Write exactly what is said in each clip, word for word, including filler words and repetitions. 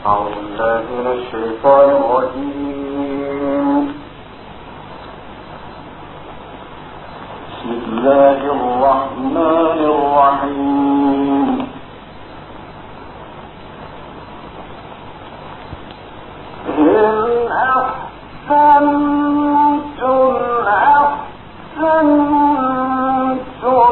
أعوذ بالله من الشيطان الرجيم. بسم الله الرحمن الرحيم. إن أحسنتم أحسنتم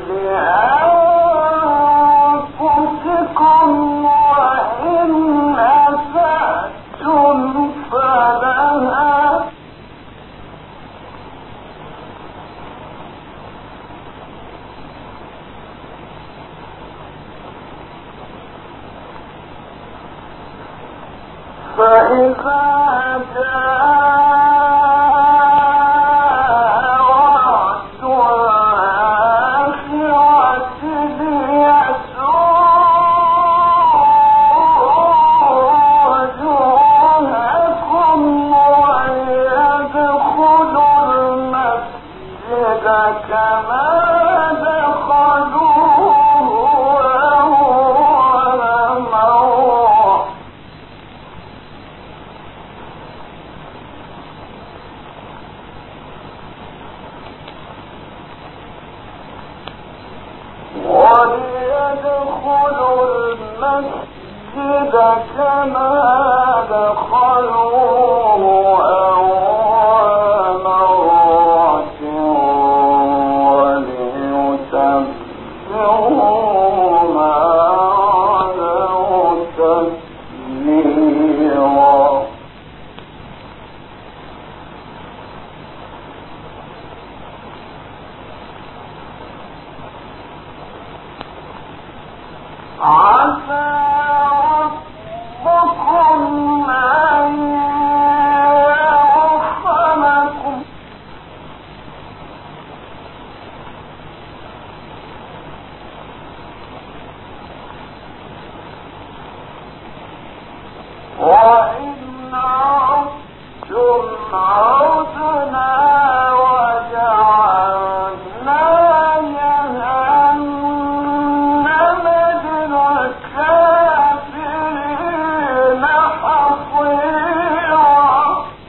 لأنفسكم وإن أسأتم فلها فإذا جاء وعد الآخرة ليسوءوا وجوهكم ويدخلوا المسجد كما كما دخلوه أول مرة وليتبعوا ما علوا تتبيرا. عسى وإن عدتم عدنا وجعلنا جهنم للكافرين حصيرا.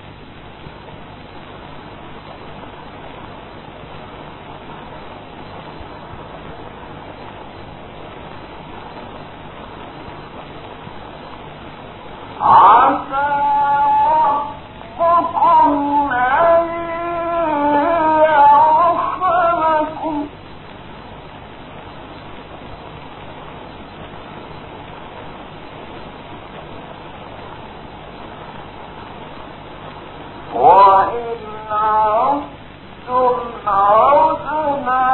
عسى ربكم أن يرحمكم وإن عدتم عدنا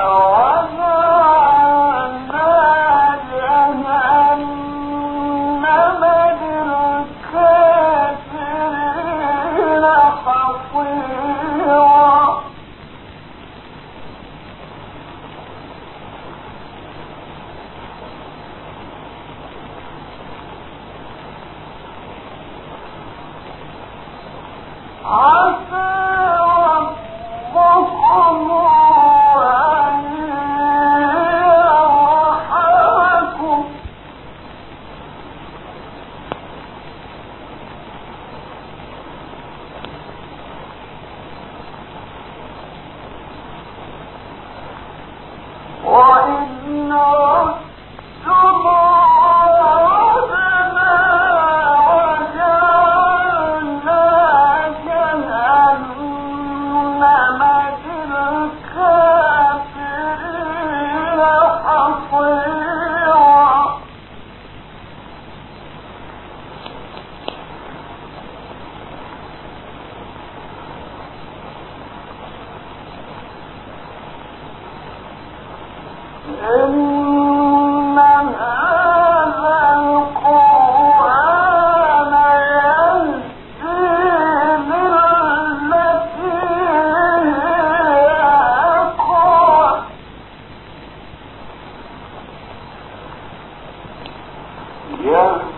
عسى ربكم أن يرحمكم وإن عدتم عدنا وجعلنا جهنم للكافرين حصيرا. إن هذا القرآن يهدي للتي هي أقوم يهدي